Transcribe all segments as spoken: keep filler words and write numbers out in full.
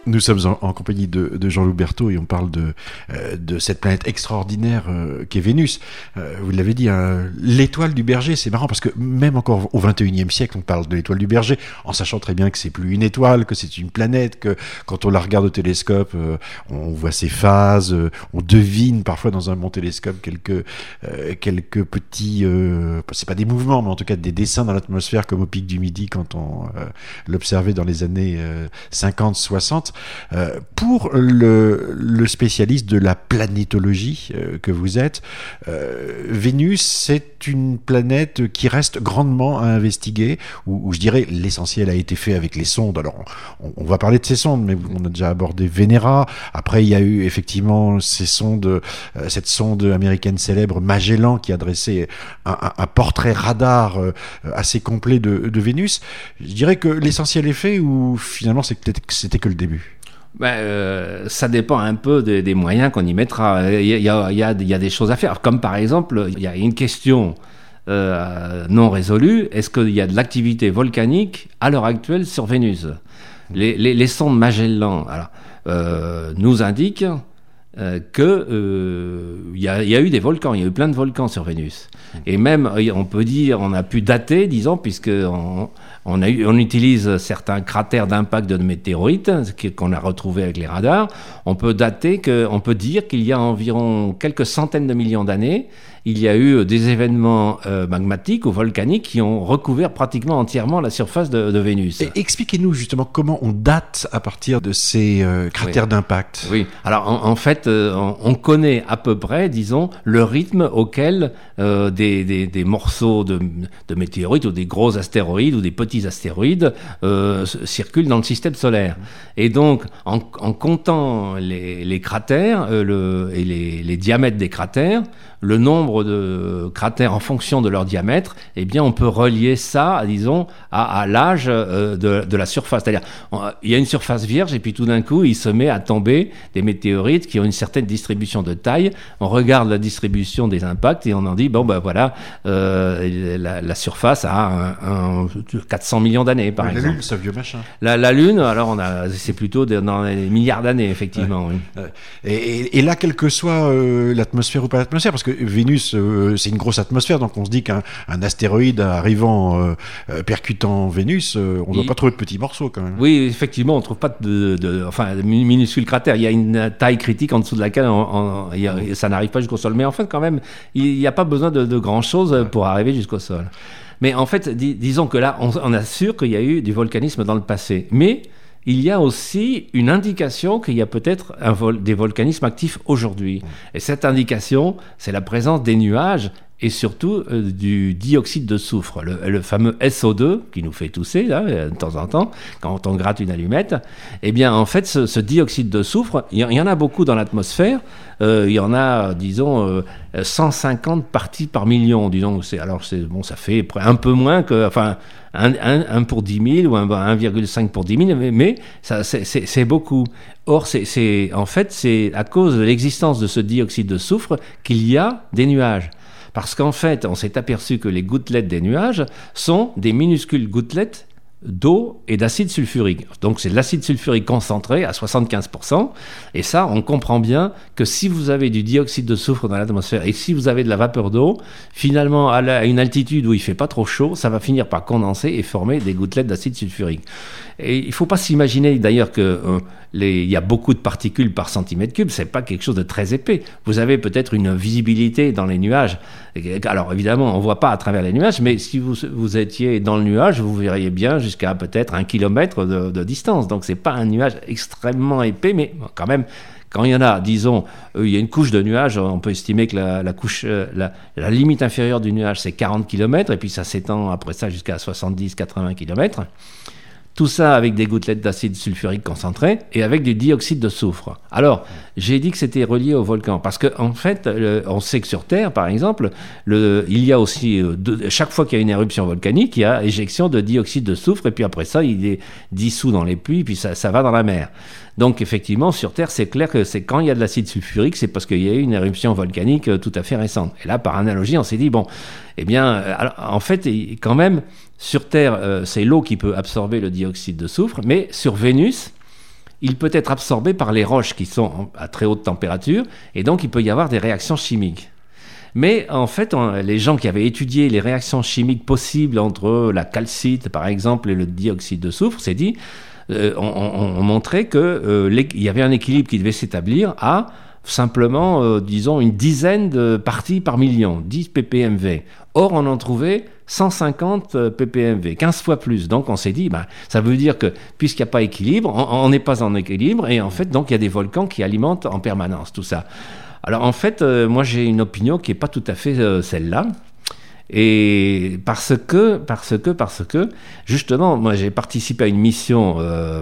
Nous sommes en, en compagnie de, de Jean-Loup Berthaud et on parle de, euh, de cette planète extraordinaire euh, qu'est Vénus. Euh, vous l'avez dit, hein, l'étoile du Berger, c'est marrant parce que même encore au vingt et unième siècle, on parle de l'étoile du Berger en sachant très bien que c'est plus une étoile, que c'est une planète, que quand on la regarde au télescope, euh, on voit ses phases, euh, on devine parfois dans un bon télescope quelques, euh, quelques petits, euh, c'est pas des mouvements, mais en tout cas des dessins dans l'atmosphère comme au pic du Midi quand on euh, l'observait dans les années euh, cinquante soixante. Euh, pour le, le spécialiste de la planétologie euh, que vous êtes, euh, Vénus, c'est une planète qui reste grandement à investiguer, où, où je dirais l'essentiel a été fait avec les sondes. Alors, on, on va parler de ces sondes, mais on a déjà abordé Vénéra. Après, il y a eu effectivement ces sondes, euh, cette sonde américaine célèbre Magellan qui a dressé un, un, un portrait radar euh, assez complet de, de Vénus. Je dirais que l'essentiel est fait, ou finalement c'était, c'était que le début? Ben, euh, ça dépend un peu des, des moyens qu'on y mettra. Il y a, il y a, il y a, il y a des choses à faire. Comme par exemple, il y a une question euh, non résolue. Est-ce qu'il y a de l'activité volcanique à l'heure actuelle sur Vénus? les, les, les sondes Magellan alors, euh, nous indiquent euh, qu'il euh, y, y a eu des volcans. Il y a eu plein de volcans sur Vénus. Et même, on peut dire, on a pu dater, disons, puisque... On, On, a eu, on utilise certains cratères d'impact de météorites qu'on a retrouvés avec les radars. On peut dater que, on peut dire qu'il y a environ quelques centaines de millions d'années, il y a eu des événements euh, magmatiques ou volcaniques qui ont recouvert pratiquement entièrement la surface de, de Vénus. Et expliquez-nous justement comment on date à partir de ces euh, cratères oui. d'impact. Oui. Alors en, en fait, euh, on, on connaît à peu près, disons, le rythme auquel euh, des, des, des morceaux de, de météorites ou des gros astéroïdes ou des petits astéroïdes euh, circulent dans le système solaire. Et donc, en, en comptant les, les cratères euh, le, et les, les diamètres des cratères, le nombre de cratères en fonction de leur diamètre, eh bien, on peut relier ça, disons, à, à l'âge euh, de, de la surface. C'est-à-dire, on, il y a une surface vierge et puis tout d'un coup, il se met à tomber des météorites qui ont une certaine distribution de taille. On regarde la distribution des impacts et on en dit, bon, ben voilà, euh, la, la surface a un, un quatre cents millions d'années, par ouais, exemple. La Lune, c'est un vieux machin. La, la Lune, alors, on a, c'est plutôt dans les milliards d'années, effectivement. Ouais. Oui. Et, et, et là, quelle que soit euh, l'atmosphère ou pas l'atmosphère, parce que Vénus, euh, c'est une grosse atmosphère, donc on se dit qu'un un astéroïde arrivant, euh, euh, percutant Vénus, euh, on ne doit Il... pas trouver de petits morceaux quand même. Oui, effectivement, on ne trouve pas de, de, enfin, de minuscules cratères. Il y a une taille critique en dessous de laquelle on, on, il y a, ça n'arrive pas jusqu'au sol. Mais en fait, quand même, il n'y a pas besoin de, de grand-chose pour arriver jusqu'au sol. Mais en fait, dis, disons que là, on, on assure qu'il y a eu du volcanisme dans le passé. Mais il y a aussi une indication qu'il y a peut-être un vol, des volcanismes actifs aujourd'hui. Et cette indication, c'est la présence des nuages et surtout euh, du dioxyde de soufre, le, le fameux S O deux qui nous fait tousser là, de temps en temps, quand on gratte une allumette. Eh bien, en fait, ce, ce dioxyde de soufre, il y, y en a beaucoup dans l'atmosphère. Euh, il y en a, disons, euh, cent cinquante parties par million. Disons, c'est, alors, c'est, bon, ça fait un peu moins que... Enfin, un, un, un pour dix mille ou un, un virgule cinq pour dix mille, mais, mais ça, c'est, c'est, c'est beaucoup. Or, c'est, c'est, en fait, c'est à cause de l'existence de ce dioxyde de soufre qu'il y a des nuages. Parce qu'en fait, on s'est aperçu que les gouttelettes des nuages sont des minuscules gouttelettes d'eau et d'acide sulfurique. Donc c'est de l'acide sulfurique concentré à soixante-quinze pour cent. Et ça, on comprend bien que si vous avez du dioxyde de soufre dans l'atmosphère et si vous avez de la vapeur d'eau, finalement, à, la, à une altitude où il ne fait pas trop chaud, ça va finir par condenser et former des gouttelettes d'acide sulfurique. Et il ne faut pas s'imaginer d'ailleurs qu'il euh, y a beaucoup de particules par centimètre cube, ce n'est pas quelque chose de très épais. Vous avez peut-être une visibilité dans les nuages. Alors évidemment, on ne voit pas à travers les nuages, mais si vous, vous étiez dans le nuage, vous verriez bien jusqu'à peut-être un kilomètre de, de distance. Donc ce n'est pas un nuage extrêmement épais, mais quand même... Quand il y en a, disons, euh, il y a une couche de nuages, on peut estimer que la, la, couche, euh, la, la limite inférieure du nuage, c'est quarante kilomètres, et puis ça s'étend après ça jusqu'à soixante-dix à quatre-vingts kilomètres. Tout ça avec des gouttelettes d'acide sulfurique concentré et avec du dioxyde de soufre. Alors, j'ai dit que c'était relié au volcan parce qu'en en fait, le, on sait que sur Terre, par exemple, le, il y a aussi, euh, de, chaque fois qu'il y a une éruption volcanique, il y a éjection de dioxyde de soufre et puis après ça, il est dissous dans les pluies, puis ça, ça va dans la mer. Donc effectivement, sur Terre, c'est clair que c'est quand il y a de l'acide sulfurique, c'est parce qu'il y a eu une éruption volcanique tout à fait récente. Et là, par analogie, on s'est dit, bon, eh bien, alors, en fait, quand même, sur Terre, euh, c'est l'eau qui peut absorber le dioxyde de soufre, mais sur Vénus, il peut être absorbé par les roches qui sont à très haute température, et donc il peut y avoir des réactions chimiques. Mais en fait, on, les gens qui avaient étudié les réactions chimiques possibles entre la calcite, par exemple, et le dioxyde de soufre, s'est dit, euh, on, on, on montrait qu'il euh, y avait un équilibre qui devait s'établir à simplement, euh, disons, une dizaine de parties par million, dix ppmv. Or, on en trouvait cent cinquante ppmv, quinze fois plus. Donc, on s'est dit, bah, ça veut dire que, puisqu'il n'y a pas équilibre, on n'est pas en équilibre, et en fait, donc, il y a des volcans qui alimentent en permanence tout ça. Alors, en fait, euh, moi, j'ai une opinion qui n'est pas tout à fait euh, celle-là. Et parce que, parce que, parce que, justement, moi, j'ai participé à une mission, euh,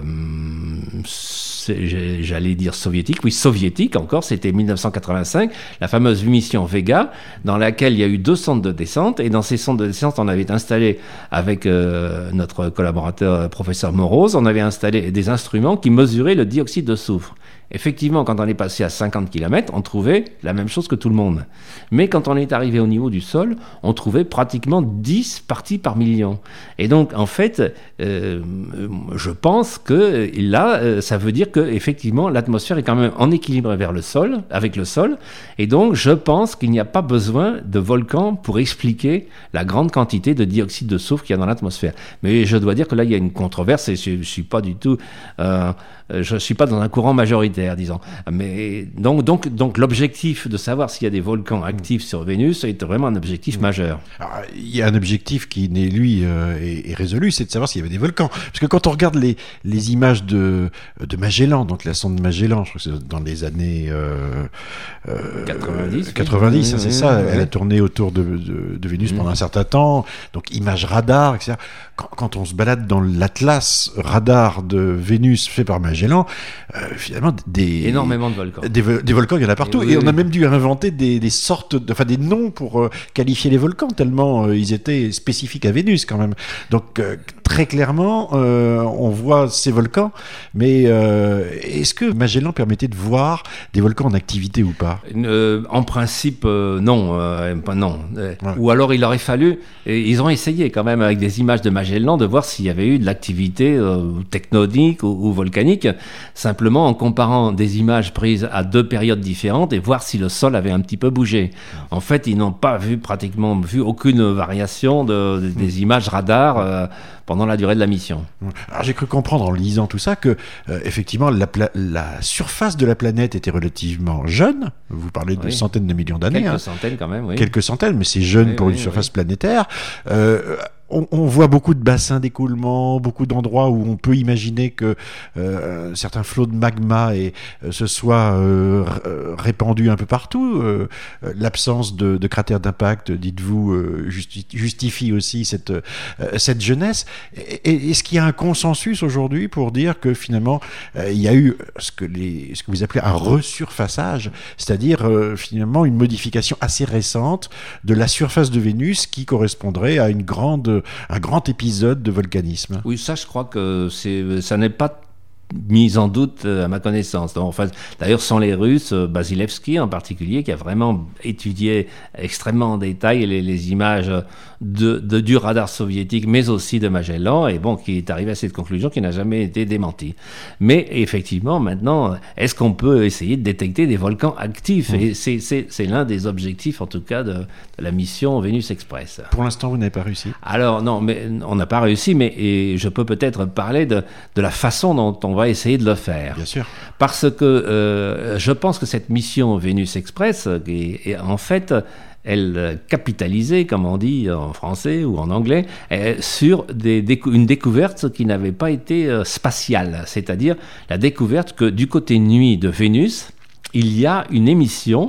j'allais dire soviétique, oui, soviétique encore, c'était dix-neuf cent quatre-vingt-cinq, la fameuse mission Vega, dans laquelle il y a eu deux centres de descente, et dans ces centres de descente, on avait installé, avec euh, notre collaborateur, professeur Morose, on avait installé des instruments qui mesuraient le dioxyde de soufre. Effectivement, quand on est passé à cinquante kilomètres, on trouvait la même chose que tout le monde. Mais quand on est arrivé au niveau du sol, on trouvait pratiquement dix parties par million. Et donc, en fait, euh, je pense que là, euh, ça veut dire que effectivement, l'atmosphère est quand même en équilibre vers le sol, avec le sol. Et donc, je pense qu'il n'y a pas besoin de volcan pour expliquer la grande quantité de dioxyde de soufre qu'il y a dans l'atmosphère. Mais je dois dire que là, il y a une controverse et je ne suis pas du tout... Euh, je ne suis pas dans un courant majoritaire, disons. Mais donc, donc, donc l'objectif de savoir s'il y a des volcans actifs sur Vénus est vraiment un objectif majeur. Alors, il y a un objectif qui, n'est, lui, euh, est, est résolu, c'est de savoir s'il y avait des volcans. Parce que quand on regarde les, les images de, de Magellan, donc la sonde Magellan, je crois que c'est dans les années euh, euh, quatre-vingt-dix, quatre-vingt-dix, oui. c'est oui, ça, oui, elle oui. a tourné autour de, de, de Vénus mmh. pendant un certain temps, donc images radar, et cetera. Quand, quand on se balade dans l'atlas radar de Vénus fait par Magellan, euh, finalement, des... énormément de volcans. Des, des volcans, il y en a partout. Et, et, oui, et on oui. a même dû inventer des, des sortes, de, enfin des noms pour euh, qualifier les volcans, tellement euh, ils étaient spécifiques à Vénus quand même. Donc euh, très clairement, euh, on voit ces volcans, mais euh, est-ce que Magellan permettait de voir des volcans en activité ou pas ? euh, En principe, euh, non. Euh, non. Ouais. Ou alors il aurait fallu, et ils ont essayé quand même avec des images de Magellan de voir s'il y avait eu de l'activité euh, tectonique ou, ou volcanique, simplement en comparant des images prises à deux périodes différentes et voir si le sol avait un petit peu bougé. En fait, ils n'ont pas vu pratiquement vu aucune variation de, de, des images radar euh, pendant la durée de la mission. Alors j'ai cru comprendre en lisant tout ça que euh, effectivement la, pla- la surface de la planète était relativement jeune. Vous parlez de oui. centaines de millions d'années. Quelques hein. centaines quand même, oui. Quelques centaines, mais c'est jeune oui, pour oui, une surface oui. planétaire. Euh, On, on voit beaucoup de bassins d'écoulement, beaucoup d'endroits où on peut imaginer que euh, certains flots de magma et, euh, se soient euh, r- répandus un peu partout. Euh, l'absence de, de cratères d'impact, dites-vous, euh, justi- justifie aussi cette, euh, cette jeunesse. Et, et, est-ce qu'il y a un consensus aujourd'hui pour dire que finalement euh, il y a eu ce que, les, ce que vous appelez un resurfaçage, c'est-à-dire euh, finalement une modification assez récente de la surface de Vénus qui correspondrait à une grande un grand épisode de volcanisme. Oui, ça, je crois que c'est, ça n'est pas mis en doute à ma connaissance. Donc, enfin, d'ailleurs, sans les Russes, Basilevski en particulier, qui a vraiment étudié extrêmement en détail les, les images de, de, du radar soviétique, mais aussi de Magellan, et bon, qui est arrivé à cette conclusion qui n'a jamais été démentie. Mais effectivement, maintenant, est-ce qu'on peut essayer de détecter des volcans actifs ? mmh. Et c'est, c'est, c'est l'un des objectifs, en tout cas, de, de la mission Vénus Express. Pour l'instant, vous n'avez pas réussi ? Alors, non, mais on n'a pas réussi, mais et je peux peut-être parler de, de la façon dont on va essayer de le faire. Bien sûr. Parce que euh, je pense que cette mission Vénus Express, est, est, en fait, elle capitalisait, comme on dit en français ou en anglais, sur des, décou- une découverte qui n'avait pas été euh, spatiale. C'est-à-dire la découverte que du côté nuit de Vénus, il y a une émission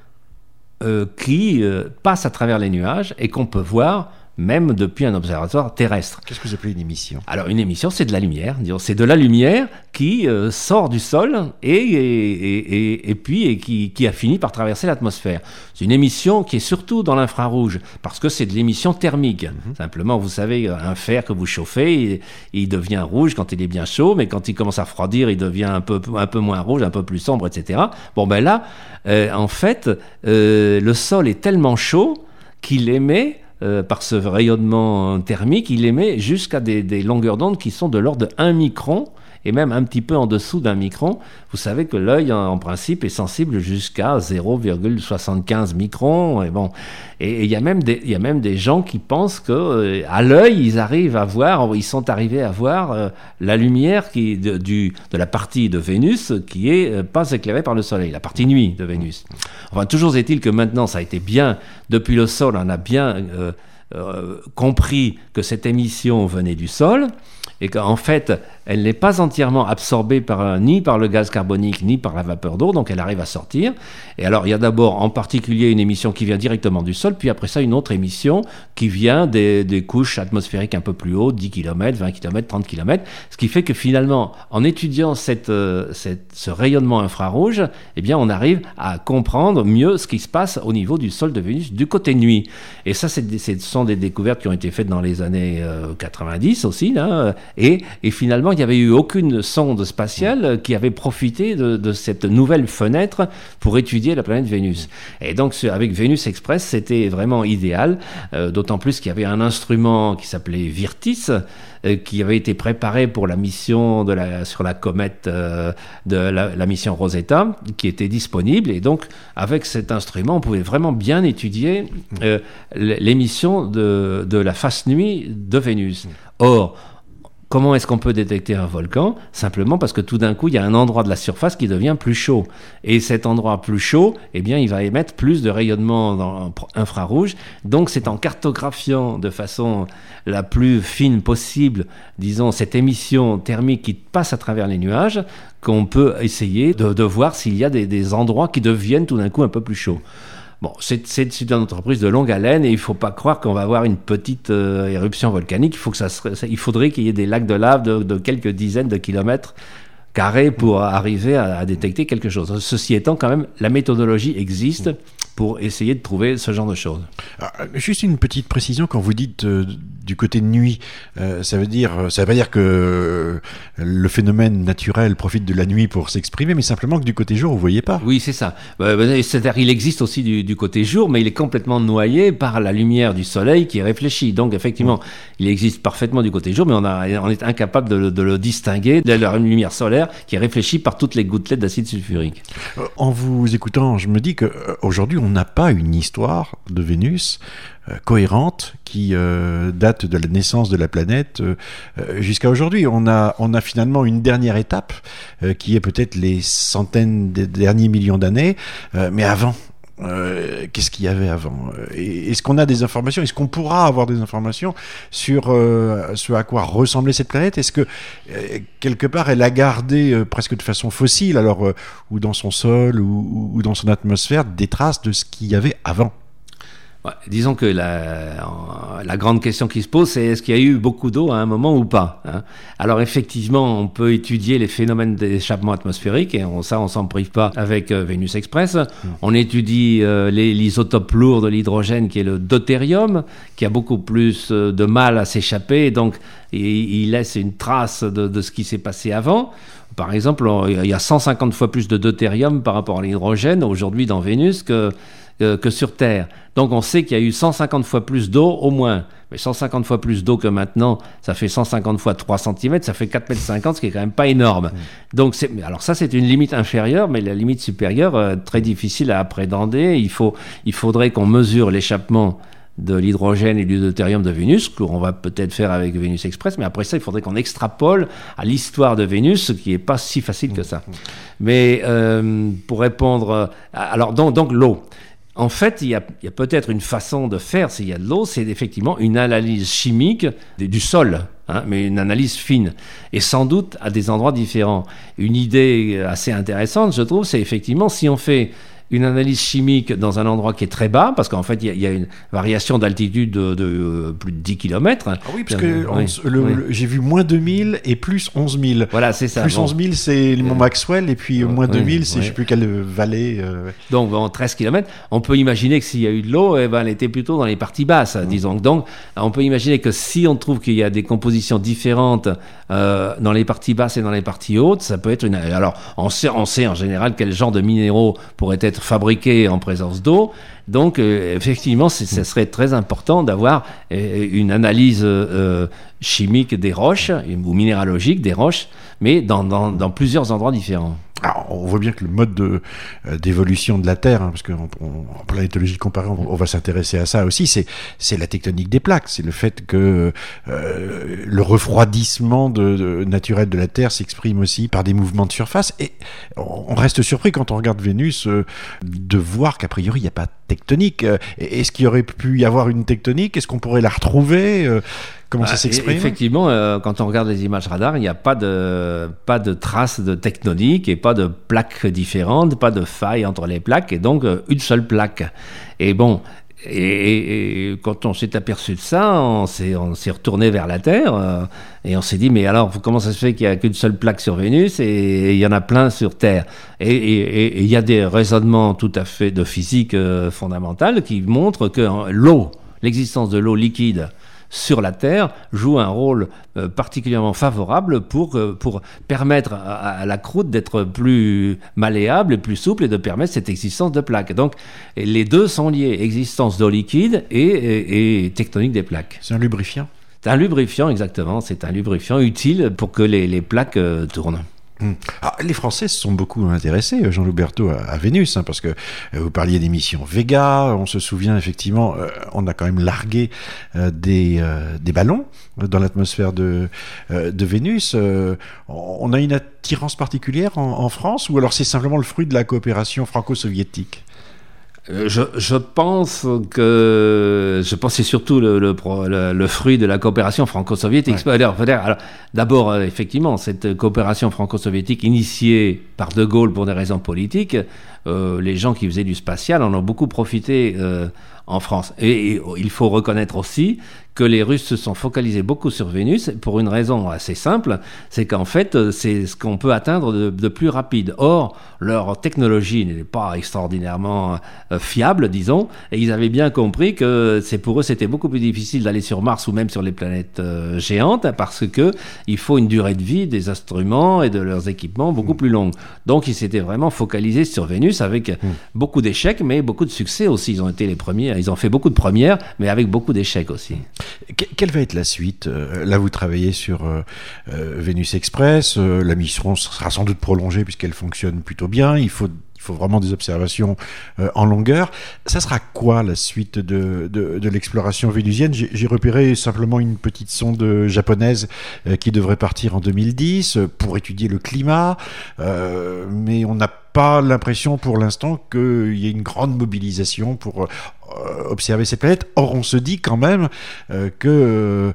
euh, qui euh, passe à travers les nuages et qu'on peut voir même depuis un observatoire terrestre. Qu'est-ce que vous appelez une émission ? Alors une émission, c'est de la lumière. Disons, c'est de la lumière qui euh, sort du sol et, et, et, et puis et qui, qui a fini par traverser l'atmosphère. C'est une émission qui est surtout dans l'infrarouge parce que c'est de l'émission thermique. Mm-hmm. Simplement, vous savez, un fer que vous chauffez, il, il devient rouge quand il est bien chaud, mais quand il commence à refroidir, il devient un peu, un peu moins rouge, un peu plus sombre, et cetera. Bon, ben là, euh, en fait, euh, le sol est tellement chaud qu'il émet euh, par ce rayonnement thermique, il émet jusqu'à des, des longueurs d'onde qui sont de l'ordre de un micron, et même un petit peu en dessous d'un micron. Vous savez que l'œil, en, en principe, est sensible jusqu'à zéro virgule soixante-quinze microns. Et bon, et il y a même des, il y a même des gens qui pensent que euh, à l'œil, ils arrivent à voir, ils sont arrivés à voir euh, la lumière qui de, du de la partie de Vénus qui est euh, pas éclairée par le Soleil, la partie nuit de Vénus. Enfin, toujours est-il que maintenant, ça a été bien depuis le Sol, on a bien euh, euh, compris que cette émission venait du Sol. Et qu'en fait, elle n'est pas entièrement absorbée par, ni par le gaz carbonique, ni par la vapeur d'eau, donc elle arrive à sortir. Et alors, il y a d'abord en particulier une émission qui vient directement du sol, puis après ça, une autre émission qui vient des, des couches atmosphériques un peu plus hautes, dix kilomètres, vingt kilomètres, trente kilomètres, ce qui fait que finalement, en étudiant cette, euh, cette, ce rayonnement infrarouge, eh bien, on arrive à comprendre mieux ce qui se passe au niveau du sol de Vénus, du côté nuit. Et ça, c'est, ce sont des découvertes qui ont été faites dans les années euh, quatre-vingt-dix aussi, là, Et, et finalement, il n'y avait eu aucune sonde spatiale qui avait profité de, de cette nouvelle fenêtre pour étudier la planète Vénus. Et donc, avec Vénus Express, c'était vraiment idéal, euh, d'autant plus qu'il y avait un instrument qui s'appelait Virtis, euh, qui avait été préparé pour la mission de la, sur la comète euh, de la, la mission Rosetta, qui était disponible. Et donc, avec cet instrument, on pouvait vraiment bien étudier euh, l'émission de, de la face nuit de Vénus. Or, comment est-ce qu'on peut détecter un volcan ? Simplement parce que tout d'un coup, il y a un endroit de la surface qui devient plus chaud. Et cet endroit plus chaud, eh bien, il va émettre plus de rayonnement dans, infrarouge. Donc, c'est en cartographiant de façon la plus fine possible, disons, cette émission thermique qui passe à travers les nuages, qu'on peut essayer de, de voir s'il y a des, des endroits qui deviennent tout d'un coup un peu plus chauds. Bon, c'est, c'est, c'est une entreprise de longue haleine et il ne faut pas croire qu'on va avoir une petite euh, éruption volcanique. Il, faut que ça serait, ça, il faudrait qu'il y ait des lacs de lave de, de quelques dizaines de kilomètres carrés pour arriver à, à détecter quelque chose. Ceci étant, quand même, la méthodologie existe pour essayer de trouver ce genre de choses. Alors, juste une petite précision, quand vous dites euh, du côté de nuit, euh, ça veut dire, ça veut pas dire que euh, le phénomène naturel profite de la nuit pour s'exprimer, mais simplement que du côté jour, vous voyez pas. Oui, c'est ça. Euh, c'est-à-dire, il existe aussi du, du côté jour, mais il est complètement noyé par la lumière du soleil qui est réfléchie. Donc, effectivement, mmh. il existe parfaitement du côté jour, mais on, a, on est incapable de, de le distinguer de la lumière solaire qui est réfléchie par toutes les gouttelettes d'acide sulfurique. Euh, en vous écoutant, je me dis qu'aujourd'hui, on n'a pas une histoire de Vénus euh, cohérente qui euh, date de la naissance de la planète euh, jusqu'à aujourd'hui. On a, on a finalement une dernière étape euh, qui est peut-être les centaines de derniers millions d'années, euh, mais avant. Euh, qu'est-ce qu'il y avait avant ? Est-ce qu'on a des informations ? Est-ce qu'on pourra avoir des informations sur euh, ce à quoi ressemblait cette planète ? Est-ce que euh, quelque part elle a gardé euh, presque de façon fossile, alors euh, ou dans son sol ou, ou dans son atmosphère, des traces de ce qu'il y avait avant ? Ouais, disons que la, la grande question qui se pose, c'est est-ce qu'il y a eu beaucoup d'eau à un moment ou pas, hein ? Alors effectivement, on peut étudier les phénomènes d'échappement atmosphérique, et on, ça, on s'en prive pas avec euh, Vénus Express. Mmh. On étudie euh, les, l'isotope lourd de l'hydrogène, qui est le deutérium, qui a beaucoup plus euh, de mal à s'échapper, et donc il, il laisse une trace de, de ce qui s'est passé avant. Par exemple, on, il y a cent cinquante fois plus de deutérium par rapport à l'hydrogène aujourd'hui dans Vénus que que sur Terre. Donc on sait qu'il y a eu cent cinquante fois plus d'eau au moins. Mais cent cinquante fois plus d'eau que maintenant, ça fait cent cinquante fois trois centimètres, ça fait quatre mètres cinquante, ce qui est quand même pas énorme. Mmh. Donc c'est, alors ça c'est une limite inférieure, mais la limite supérieure, euh, très difficile à appréhender. Il faut, il faudrait qu'on mesure l'échappement de l'hydrogène et du deutérium de Vénus, qu'on va peut-être faire avec Vénus Express, mais après ça, il faudrait qu'on extrapole à l'histoire de Vénus, ce qui n'est pas si facile que ça. Mais euh, pour répondre... À, alors donc, donc l'eau. En fait, il y, a, il y a peut-être une façon de faire, s'il y a de l'eau, c'est effectivement une analyse chimique du sol, hein, mais une analyse fine, et sans doute à des endroits différents. Une idée assez intéressante, je trouve, c'est effectivement si on fait une analyse chimique dans un endroit qui est très bas, parce qu'en fait, il y, y a une variation d'altitude de, de euh, plus de dix kilomètres. Ah oui, parce que euh, on, oui, le, oui. Le, j'ai vu moins deux mille et plus onze mille. Voilà, c'est ça. Plus bon. onze mille, c'est le mont Maxwell, et puis euh, moins oui, deux mille, c'est oui. je ne sais plus quelle vallée. Euh... Donc, bon, treize kilomètres. On peut imaginer que s'il y a eu de l'eau, eh ben, elle était plutôt dans les parties basses, mmh. disons. Donc, on peut imaginer que si on trouve qu'il y a des compositions différentes euh, dans les parties basses et dans les parties hautes, ça peut être une... Alors, on sait, on sait en général quel genre de minéraux pourraient être être fabriqués en présence d'eau. Donc, euh, effectivement, c'est, ça serait très important d'avoir euh, une analyse euh, chimique des roches ou minéralogique des roches, mais dans, dans, dans plusieurs endroits différents. Alors, on voit bien que le mode de, euh, d'évolution de la Terre, hein, parce qu'en en planétologie comparée, on, on va s'intéresser à ça aussi, c'est, c'est la tectonique des plaques. C'est le fait que euh, le refroidissement de, de, naturel de la Terre s'exprime aussi par des mouvements de surface. Et on reste surpris quand on regarde Vénus euh, de voir qu'a priori, il n'y a pas de tectonique. Est-ce qu'il y aurait pu y avoir une tectonique? Est-ce qu'on pourrait la retrouver? euh, Comment ça s'exprime? Effectivement, euh, quand on regarde les images radar, il n'y a pas de, pas de traces de tectonique et pas de plaques différentes, pas de failles entre les plaques, et donc euh, une seule plaque. Et bon, et, et, et quand on s'est aperçu de ça, on s'est, on s'est retourné vers la Terre euh, et on s'est dit, mais alors comment ça se fait qu'il n'y a qu'une seule plaque sur Vénus et il y en a plein sur Terre? Et il y a des raisonnements tout à fait de physique euh, fondamentale qui montrent que l'eau, l'existence de l'eau liquide sur la Terre joue un rôle euh, particulièrement favorable pour, euh, pour permettre à, à la croûte d'être plus malléable et plus souple et de permettre cette existence de plaques. Donc les deux sont liés, existence d'eau liquide et, et, et tectonique des plaques. C'est un lubrifiant? C'est un lubrifiant, exactement. C'est un lubrifiant utile pour que les, les plaques euh, tournent. Ah, les Français se sont beaucoup intéressés, Jean-Loup Berthaud, à, à Vénus, hein, parce que euh, vous parliez des missions Vega, on se souvient effectivement, euh, on a quand même largué euh, des, euh, des ballons dans l'atmosphère de, euh, de Vénus. Euh, on a une attirance particulière en, en France, ou alors c'est simplement le fruit de la coopération franco-soviétique? Je, je pense que je pense que c'est surtout le, le, le, le fruit de la coopération franco-soviétique. Ouais. Alors, alors, d'abord, euh, effectivement, cette coopération franco-soviétique initiée par De Gaulle pour des raisons politiques, euh, les gens qui faisaient du spatial en ont beaucoup profité euh, en France. Et, et il faut reconnaître aussi que les Russes se sont focalisés beaucoup sur Vénus pour une raison assez simple, c'est qu'en fait, c'est ce qu'on peut atteindre de, de plus rapide. Or, leur technologie n'est pas extraordinairement euh, fiable, disons, et ils avaient bien compris que c'est pour eux, c'était beaucoup plus difficile d'aller sur Mars ou même sur les planètes euh, géantes, parce que il faut une durée de vie des instruments et de leurs équipements beaucoup mmh. plus longue. Donc, ils s'étaient vraiment focalisés sur Vénus avec mmh. beaucoup d'échecs, mais beaucoup de succès aussi. Ils ont été les premiers, ils ont fait beaucoup de premières, mais avec beaucoup d'échecs aussi. Quelle va être la suite? Là, vous travaillez sur euh, euh, Vénus Express. Euh, la mission sera sans doute prolongée puisqu'elle fonctionne plutôt bien. Il faut, il faut vraiment des observations euh, en longueur. Ça sera quoi la suite de, de, de l'exploration vénusienne? J'ai, j'ai repéré simplement une petite sonde japonaise euh, qui devrait partir en deux mille dix pour étudier le climat. Euh, mais on n'a pas l'impression pour l'instant qu'il y ait une grande mobilisation pour euh, observer cette planète. Or, on se dit quand même euh, que euh,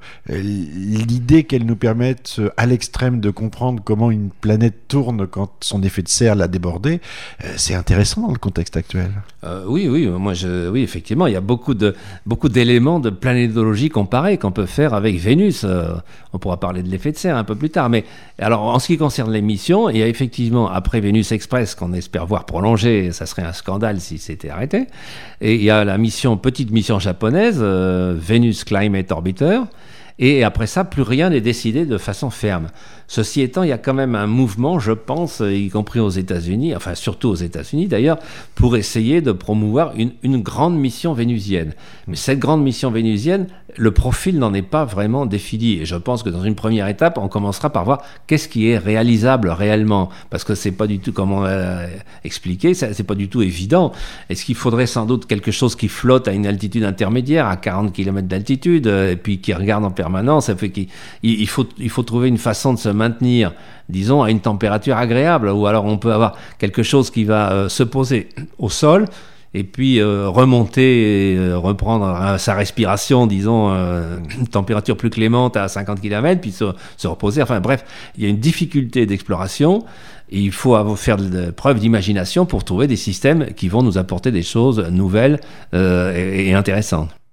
l'idée qu'elle nous permette euh, à l'extrême de comprendre comment une planète tourne quand son effet de serre l'a débordé, euh, c'est intéressant dans le contexte actuel. Euh, oui, oui, moi, je, oui, effectivement, il y a beaucoup de beaucoup d'éléments de planétologie comparée qu'on peut faire avec Vénus. Euh, on pourra parler de l'effet de serre un peu plus tard. Mais alors, en ce qui concerne les missions, il y a effectivement après Vénus Express qu'on espère voir prolonger, ça serait un scandale si c'était arrêté. Et il y a la mission, petite mission japonaise, euh, Venus Climate Orbiter. Et après ça, plus rien n'est décidé de façon ferme. Ceci étant, il y a quand même un mouvement, je pense, y compris aux États-Unis, enfin surtout aux États-Unis d'ailleurs, pour essayer de promouvoir une, une grande mission vénusienne. Mais cette grande mission vénusienne, le profil n'en est pas vraiment défini. Et je pense que dans une première étape, on commencera par voir qu'est-ce qui est réalisable réellement. Parce que c'est pas du tout, comme on l'a expliqué, c'est pas du tout évident. Est-ce qu'il faudrait sans doute quelque chose qui flotte à une altitude intermédiaire, à quarante kilomètres d'altitude, et puis qui regarde en permanence? Ça fait qu'il il faut, il faut trouver une façon de se maintenir, disons, à une température agréable, ou alors on peut avoir quelque chose qui va euh, se poser au sol, et puis euh, remonter, et, euh, reprendre euh, sa respiration, disons, euh, une température plus clémente à cinquante kilomètres, puis se, se reposer. Enfin bref, il y a une difficulté d'exploration, et il faut avoir, faire de, de preuve d'imagination pour trouver des systèmes qui vont nous apporter des choses nouvelles euh, et, et intéressantes.